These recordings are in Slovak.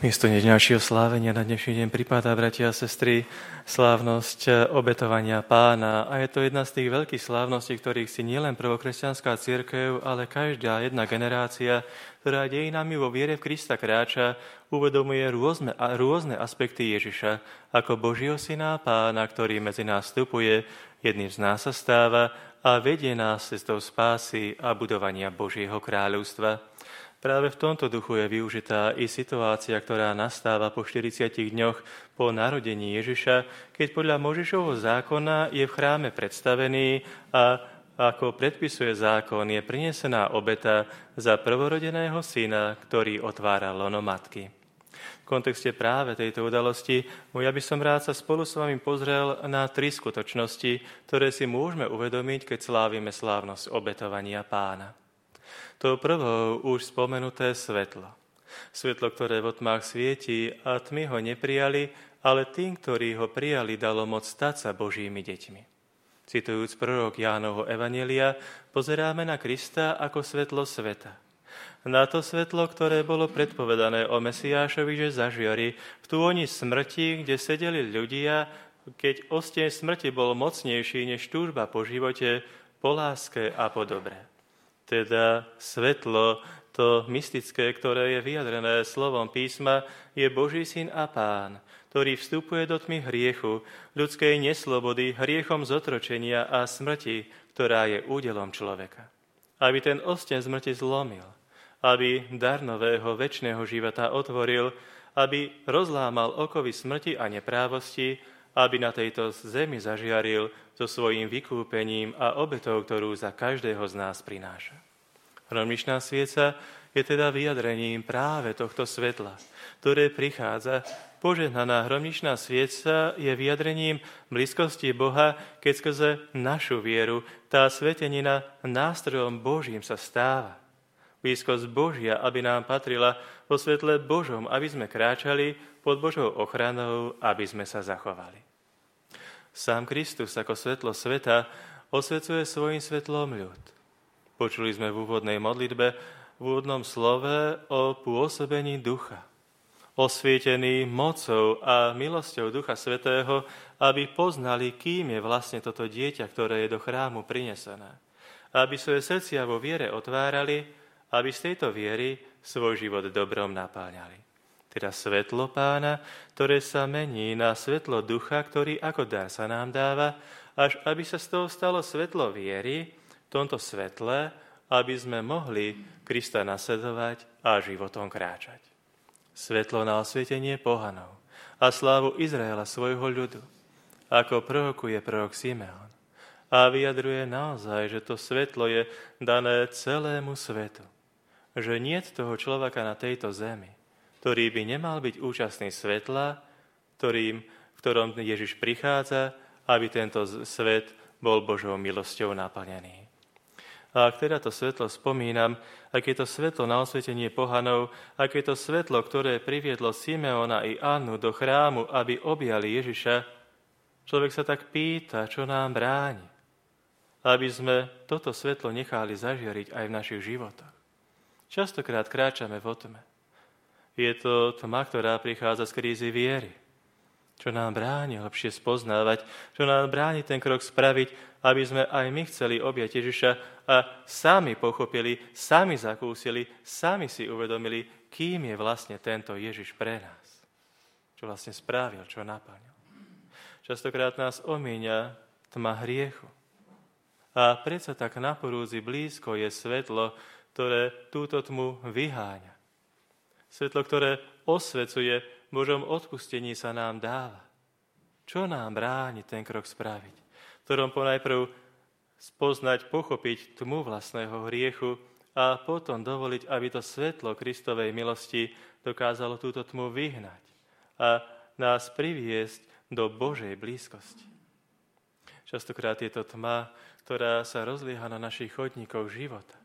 Miesto ďalšieho slávenia na dnešný deň pripadá, bratia a sestry, slávnosť obetovania Pána. A je to jedna z tých veľkých slávností, ktorých si nielen prvokresťanská cirkev, ale každá jedna generácia, ktorá dejinami vo viere v Krista kráča, uvedomuje rôzne aspekty Ježiša, ako Božieho syna Pána, ktorý medzi nás vstupuje, jedným z nás sa stáva a vedie nás cestou spásy a budovania Božieho kráľovstva. Práve v tomto duchu je využitá i situácia, ktorá nastáva po 40 dňoch po narodení Ježiša, keď podľa Mojžišovho zákona je v chráme predstavený a ako predpisuje zákon, je prinesená obeta za prvorodeného syna, ktorý otvára lono matky. V kontexte práve tejto udalosti ja by som rád sa spolu s vami pozrel na 3 skutočnosti, ktoré si môžeme uvedomiť, keď slávime slávnosť obetovania Pána. To prvou už spomenuté svetlo. Svetlo, ktoré v tmách svieti a tmy ho neprijali, ale tým, ktorí ho prijali, dalo moc stať sa Božími deťmi. Citujúc prorok Jánovho evanjelia, pozeráme na Krista ako svetlo sveta. Na to svetlo, ktoré bolo predpovedané o Mesiášovi, že zažiari v túni smrti, kde sedeli ľudia, keď osteň smrti bol mocnejší než túžba po živote, po láske a po dobre. Teda svetlo, to mystické, ktoré je vyjadrené slovom písma, je Boží syn a Pán, ktorý vstupuje do tmy hriechu, ľudskej neslobody, hriechom zotročenia a smrti, ktorá je údelom človeka. Aby ten osteň smrti zlomil, aby dar nového večného života otvoril, aby rozlámal okovy smrti a neprávosti, aby na tejto zemi zažiaril so svojím vykúpením a obetou, ktorú za každého z nás prináša. Hromničná svieca je teda vyjadrením práve tohto svetla, ktoré prichádza. Požehnaná hromničná svieca je vyjadrením blízkosti Boha, keď skrze našu vieru tá svetenina nástrojom Božím sa stáva. Blízkosť Božia, aby nám patrila vo svetle Božom, aby sme kráčali pod Božou ochranou, aby sme sa zachovali. Sám Kristus ako svetlo sveta osvecuje svojim svetlom ľud. Počuli sme v úvodnej modlitbe, v úvodnom slove o pôsobení ducha. Osvietený mocou a milosťou Ducha Svätého, aby poznali, kým je vlastne toto dieťa, ktoré je do chrámu prinesené. Aby svoje srdcia vo viere otvárali, aby z tejto viery svoj život dobrom napáňali. Teda svetlo Pána, ktoré sa mení na svetlo ducha, ktorý ako dar sa nám dáva, až aby sa z toho stalo svetlo viery, v tomto svetle, aby sme mohli Krista nasledovať a životom kráčať. Svetlo na osvietenie pohanov a slávu Izraela svojho ľudu, ako prorokuje prorok Simeon. A vyjadruje naozaj, že to svetlo je dané celému svetu. Že niet toho človeka na tejto zemi, ktorý by nemal byť účastný svetla, v ktorom Ježiš prichádza, aby tento svet bol Božou milosťou naplnený. A ak teda to svetlo spomínam, ak je to svetlo na osvietenie pohanov, ak je to svetlo, ktoré priviedlo Simeona i Annu do chrámu, aby objali Ježiša, človek sa tak pýta, čo nám bráni, aby sme toto svetlo nechali zažiariť aj v našich životoch. Častokrát kráčame vo tme. Je to tma, ktorá prichádza z krízy viery. Čo nám bráni lepšie spoznávať, čo nám bráni ten krok spraviť, aby sme aj my chceli objať Ježiša a sami pochopili, sami zakúsili, sami si uvedomili, kým je vlastne tento Ježiš pre nás. Čo vlastne spravil, čo naplnil. Častokrát nás omíňa tma hriechu. A predsa tak na porúdzi blízko je svetlo, ktoré túto tmu vyháňa. Svetlo, ktoré osvecuje, v Božom odpustení sa nám dáva. Čo nám bráni ten krok spraviť? V ktorom ponajprv spoznať, pochopiť tmu vlastného hriechu a potom dovoliť, aby to svetlo Kristovej milosti dokázalo túto tmu vyhnať a nás priviesť do Božej blízkosti. Častokrát je to tma, ktorá sa rozlieha na našich chodníkoch života.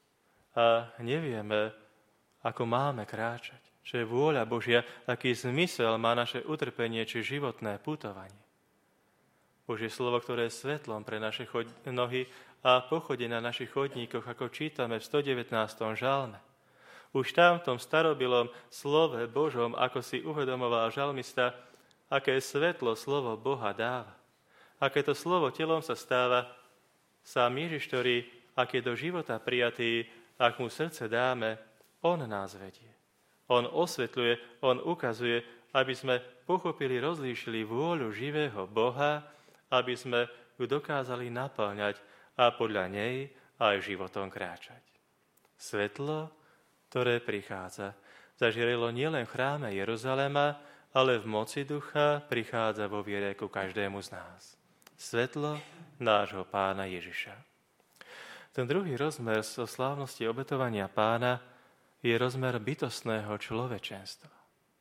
A nevieme, ako máme kráčať. Čo je vôľa Božia, aký zmysel má naše utrpenie či životné putovanie. Božie slovo, ktoré je svetlom pre naše nohy a pochodie na našich chodníkoch, ako čítame v 119. žalme. Už tam v tom starobilom slove Božom, ako si uvedomoval žalmista, aké svetlo slovo Boha dáva. Aké to slovo telom sa stáva, sám Ježiš, ktorý, ak je do života prijatý, ak mu srdce dáme, on nás vedie. On osvetľuje, on ukazuje, aby sme pochopili, rozlíšili vôľu živého Boha, aby sme ju dokázali naplňať a podľa nej aj životom kráčať. Svetlo, ktoré prichádza, zažiarilo nielen v chráme Jeruzalema, ale v moci ducha prichádza vo viere ku každému z nás. Svetlo nášho Pána Ježiša. Ten druhý rozmer zo slávnosti obetovania Pána je rozmer bytostného človečenstva.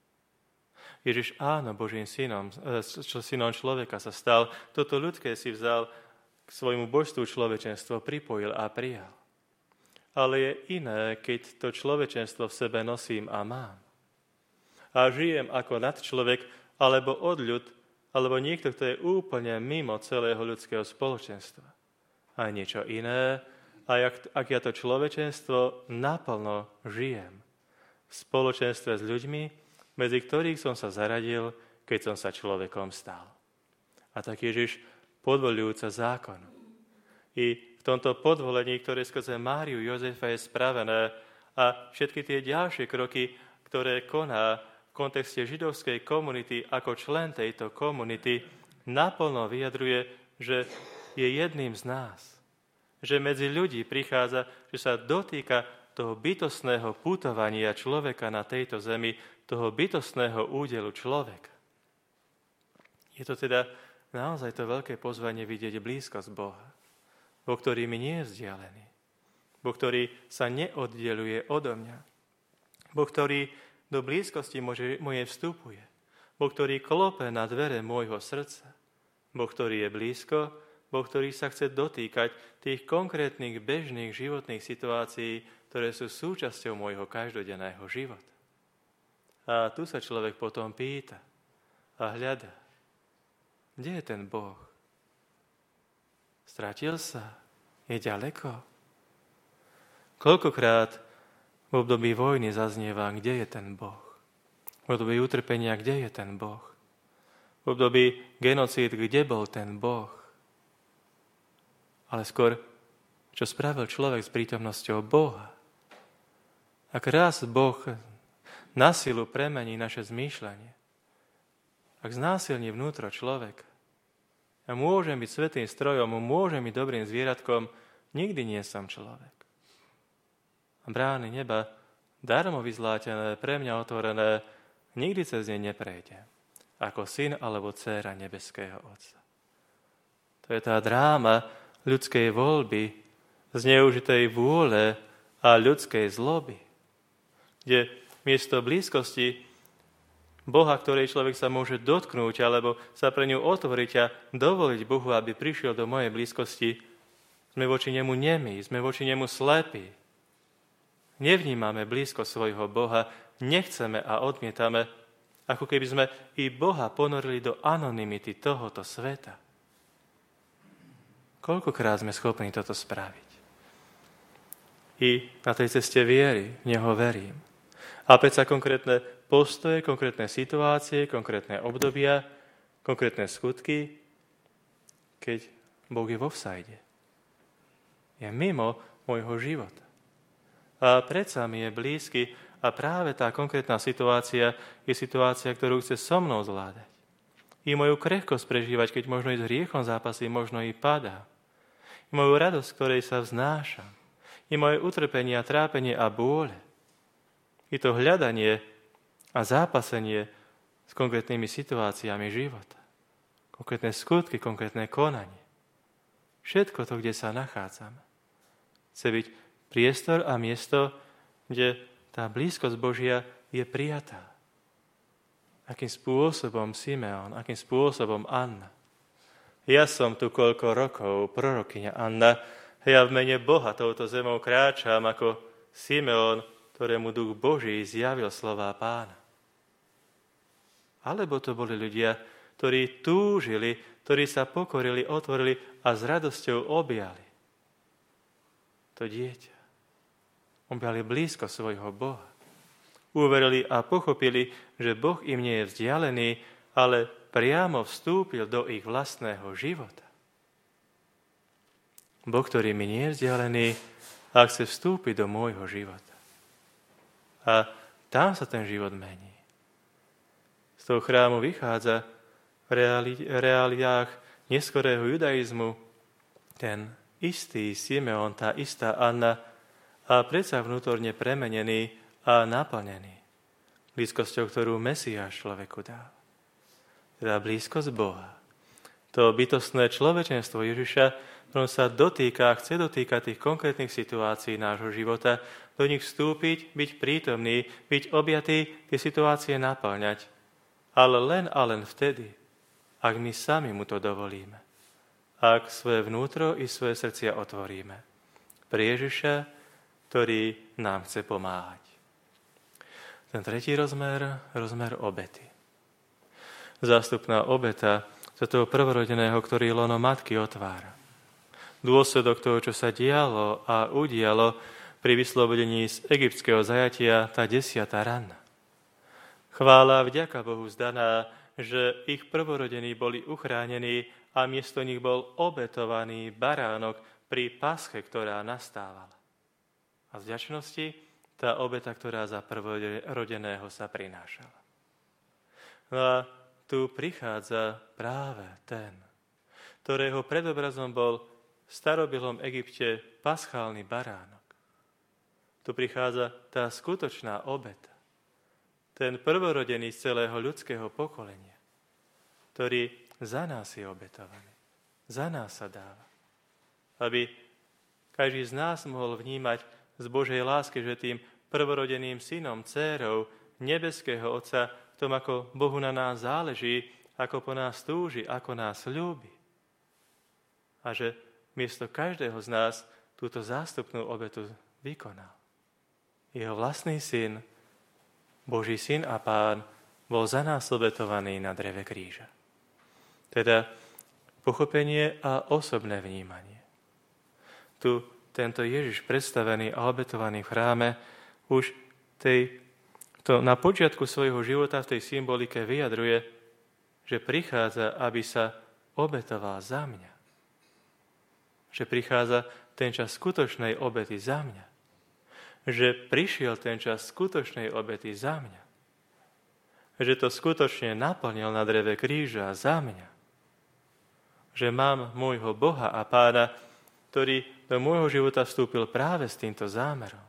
Ježiš áno, Božím synom človeka sa stal, toto ľudské si vzal k svojmu božstvu človečenstvo, pripojil a prijal. Ale je iné, keď to človečenstvo v sebe nosím a mám. A žijem ako nadčlovek, alebo odľud, alebo niekto, kto je úplne mimo celého ľudského spoločenstva. A niečo iné, ak ja to človečenstvo naplno žijem v spoločenstve s ľuďmi, medzi ktorých som sa zaradil, keď som sa človekom stal. A tak Ježiš podvoľujúca zákon. I v tomto podvolení, ktoré skrze Máriu Jozefa je spravené a všetky tie ďalšie kroky, ktoré koná v kontexte židovskej komunity ako člen tejto komunity, naplno vyjadruje, že je jedným z nás. Že medzi ľudí prichádza, že sa dotýka toho bytostného putovania človeka na tejto zemi, toho bytostného údelu človeka. Je to teda naozaj to veľké pozvanie vidieť blízkosť Boha. Boh, ktorý mi nie je vzdialený. Boh, ktorý sa neoddeluje odo mňa. Boh, ktorý do blízkosti mojej vstupuje. Boh, ktorý klope na dvere môjho srdca. Boh, ktorý je blízko, Boh, ktorý sa chce dotýkať tých konkrétnych bežných životných situácií, ktoré sú súčasťou môjho každodenného života. A tu sa človek potom pýta a hľadá. Kde je ten Boh? Stratil sa? Je ďaleko? Koľkokrát v období vojny zaznieva, kde je ten Boh? V období utrpenia, kde je ten Boh? V období genocíd, kde bol ten Boh? Ale skôr, čo spravil človek s prítomnosťou Boha? Ak raz Boh na silu premení naše zmýšľanie, ak znásilní vnútro človeka, ja môžem byť svätým strojom, môžem byť dobrým zvieratkom, nikdy nie som človek. A brány neba, darmo vyzlátené, pre mňa otvorené, nikdy cez ne neprejdem, ako syn alebo dcéra nebeského Otca. To je tá dráma ľudskej voľby, zneužitej vôle a ľudskej zloby, kde miesto blízkosti Boha, ktorej človek sa môže dotknúť alebo sa pre ňu otvoriť a dovoliť Bohu, aby prišiel do mojej blízkosti, sme voči nemu nemí, sme voči nemu slepí. Nevnímame blízko svojho Boha, nechceme a odmietame, ako keby sme i Boha ponorili do anonymity tohoto sveta. Koľkokrát sme schopní toto spraviť? I na tej ceste viery v Neho verím. A opäť sa konkrétne postoje, konkrétne situácie, konkrétne obdobia, konkrétne skutky, keď Boh je vo vsajde. Je mimo môjho života. A predsa mi je blízky a práve tá konkrétna situácia je situácia, ktorú chce so mnou zvládať. I moju krehkosť prežívať, keď možno i s hriechom zápasí, možno i padá. I moju radosť, ktorej sa vznášam. I moje utrpenie a trápenie a bôle. I to hľadanie a zápasenie s konkrétnymi situáciami života. Konkrétne skutky, konkrétne konanie. Všetko to, kde sa nachádzame. Chce byť priestor a miesto, kde tá blízkosť Božia je prijatá. Akým spôsobom Simeon, akým spôsobom Anna. Ja som tu koľko rokov, prorokyňa Anna, ja v mene Boha touto zemou kráčam ako Simeon, ktorému Duch Boží zjavil slová Pána. Alebo to boli ľudia, ktorí túžili, ktorí sa pokorili, otvorili a s radosťou objali to dieťa. objali blízko svojho Boha. Uverili a pochopili, že Boh im nie je vzdialený, ale priamo vstúpil do ich vlastného života. Boh, ktorý mi nie je vzdialený, a chce vstúpiť do môjho života. A tam sa ten život mení. Z toho chrámu vychádza v reáliách neskorého judaizmu ten istý Simeon, tá istá Anna a predsa vnútorne premenený a naplnený blízkosťou, ktorú Mesiáš človeku dá. Teda blízkosť Boha. To bytostné človečenstvo Ježiša, ktorom sa dotýka, chce dotýkať tých konkrétnych situácií nášho života, do nich vstúpiť, byť prítomný, byť objatý, tie situácie naplňať. Ale len vtedy, ak my sami mu to dovolíme. Ak svoje vnútro i svoje srdcia otvoríme. Pre Ježiša, ktorý nám chce pomáhať. Ten tretí rozmer obety. Zástupná obeta za toho prvorodeného, ktorý lono matky otvára. Dôsledok toho, čo sa dialo a udialo pri vyslobodení z egyptského zajatia, tá 10. ranna. Chvála vďaka Bohu zdaná, že ich prvorodení boli uchránení a miesto nich bol obetovaný baránok pri pasche, ktorá nastávala. A z vďačnosti tá obeta, ktorá za prvorodeného sa prinášala. No a tu prichádza práve ten, ktorého predobrazom bol v starobilom Egypte paschálny baránok. Tu prichádza tá skutočná obeta. Ten prvorodený z celého ľudského pokolenia, ktorý za nás je obetovaný. Za nás sa dáva. Aby každý z nás mohol vnímať z Božej lásky, že tým prvorodeným synom, dcérou nebeského Otca, v tom, ako Bohu na nás záleží, ako po nás túži, ako nás ľúbi. A že miesto každého z nás túto zástupnú obetu vykonal. Jeho vlastný syn, Boží syn a Pán, bol za nás obetovaný na dreve kríža. Teda pochopenie a osobné vnímanie. Tu tento Ježiš predstavený a obetovaný v chráme už na počiatku svojho života v tej symbolike vyjadruje, že prichádza, aby sa obetoval za mňa. Že prichádza ten čas skutočnej obety za mňa. Že prišiel ten čas skutočnej obety za mňa. Že to skutočne naplnil na dreve kríža za mňa. Že mám môjho Boha a Pána, ktorý do môjho života vstúpil práve s týmto zámerom.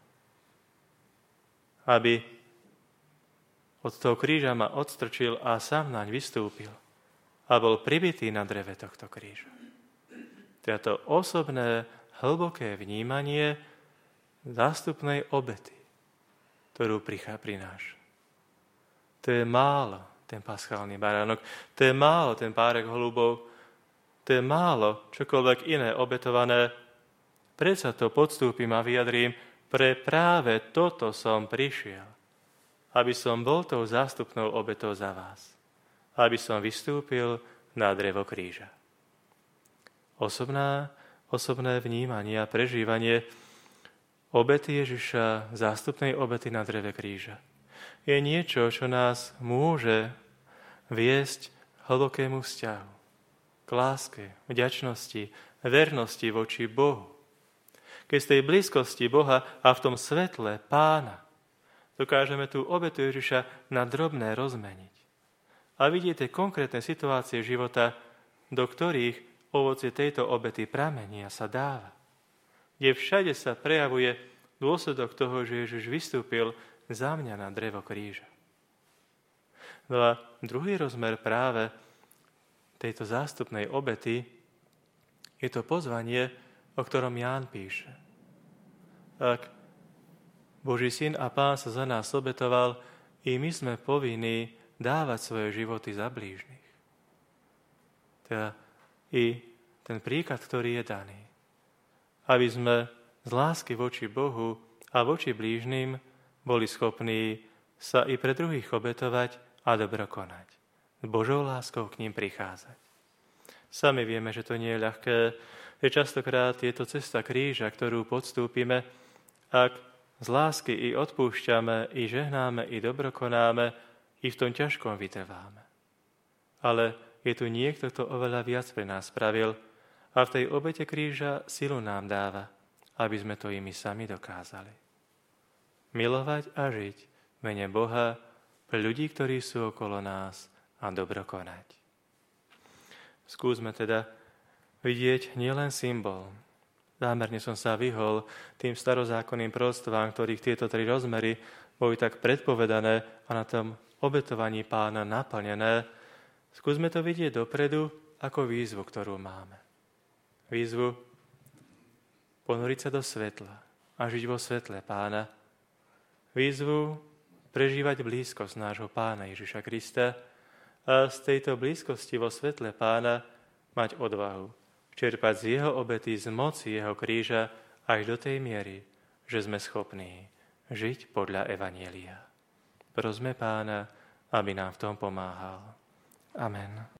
Aby od toho kríža ma odstrčil a sám naň vystúpil a bol pribitý na dreve tohto kríža. To osobné, hlboké vnímanie zástupnej obety, ktorú prináša. To je málo, ten paschálny baránok. To je málo, ten párek holubov. To je málo, čokoľvek iné obetované. Predsa to podstúpim a vyjadrím, pre práve toto som prišiel. Aby som bol tou zástupnou obetou za vás. Aby som vystúpil na drevo kríža. Osobné vnímanie a prežívanie obety Ježiša, zástupnej obety na dreve kríža, je niečo, čo nás môže viesť hlbokému vzťahu, k láske, vďačnosti, vernosti voči Bohu. Keď z tej blízkosti Boha a v tom svetle Pána dokážeme tú obetu Ježiša na drobné rozmeniť a vidíte konkrétne situácie života, do ktorých ovocie tejto obety pramení a sa dáva. Kde všade sa prejavuje dôsledok toho, že Ježiš vystúpil za mňa na drevo kríža. No a druhý rozmer práve tejto zástupnej obety je to pozvanie, o ktorom Ján píše. Ak Boží syn a Pán sa za nás obetoval, i my sme povinní dávať svoje životy za blížnych. Teda i ten príklad, ktorý je daný. Aby sme z lásky voči Bohu a voči blížnym boli schopní sa i pre druhých obetovať a dobro konať. S Božou láskou k ním prichádzať. Sami vieme, že to nie je ľahké, že častokrát je to cesta kríža, ktorú podstúpime, ak Z lásky i odpúšťame, i žehnáme, i dobrokonáme, i v tom ťažkom vytrváme. Ale je tu niekto, kto oveľa viac pre nás spravil a v tej obete kríža silu nám dáva, aby sme to i my sami dokázali. Milovať a žiť v mene Boha pre ľudí, ktorí sú okolo nás a dobro konať. Skúsme teda vidieť nielen symbol. Zámerne som sa vyhol tým starozákonným prostvám, ktorých tieto tri rozmery boli tak predpovedané a na tom obetovaní Pána naplnené. Skúsme to vidieť dopredu ako výzvu, ktorú máme. Výzvu ponoriť sa do svetla a žiť vo svetle Pána. Výzvu prežívať blízkosť nášho Pána Ježiša Krista a z tejto blízkosti vo svetle Pána mať odvahu čerpať z jeho obety, z moci jeho kríža až do tej miery, že sme schopní žiť podľa Evanjelia. Prosme Pána, aby nám v tom pomáhal. Amen.